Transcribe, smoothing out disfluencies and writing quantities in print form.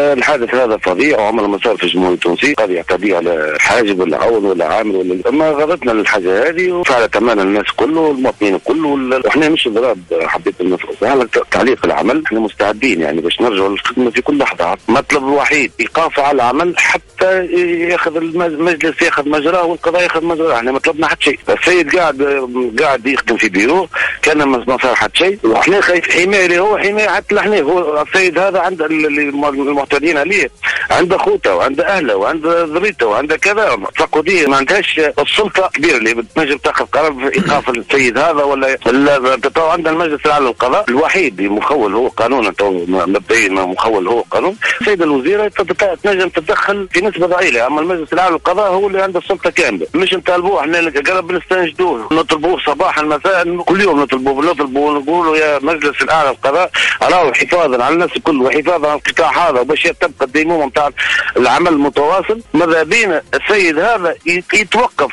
الحادث هذا فظيع وعمر ما صار في الجمهورية التونسية، قد يعتدي على حاجب ولا عون ولا عامل ولا ما غضبنا للحاجة هذه وفعلت أمانة الناس كله والمواطنين كله. احنا مش ضراب، حبيت نفرض على تعليق العمل، احنا مستعدين يعني باش نرجعوا للخدمة في كل لحظة. المطلب الوحيد إيقاف على العمل حتى ياخذ المجلس ياخذ مجراه والقضاء ياخذ مجراه. احنا مطلبنا حتى شيء. السيد قاعد يخدم في بيرو كان ما صار حتى شيء، واحنا خايف حماية اللي هو حماية حتى احنا. هو السيد هذا عند المعتدين عليه عنده خوته وعنده اهله وعنده ذريته وعنده كذا، فقوديه ما عندهاش السلطه كبيره اللي بتنجم تاخذ قرار في ايقاف السيد هذا ولا عندنا المجلس الاعلى للقضاء الوحيد مخول هو قانون، مبدئيا مخول هو قانون. السيد الوزيره تنجم تتدخل في نسبه ضئيله، اما المجلس الاعلى للقضاء هو اللي عنده السلطه كامله. مش نطالبوه احنا قرب نستنجدوه، نطلبوه صباحا مساء كل يوم نطلبوه ونقولوا يا مجلس الاعلى للقضاء راهو حفاظا على الناس الكل وحفاظا على القطاع هذا وباش تبقى الديمومه نتاع العمل المتواصل، ماذا بين السيد هذا يتوقف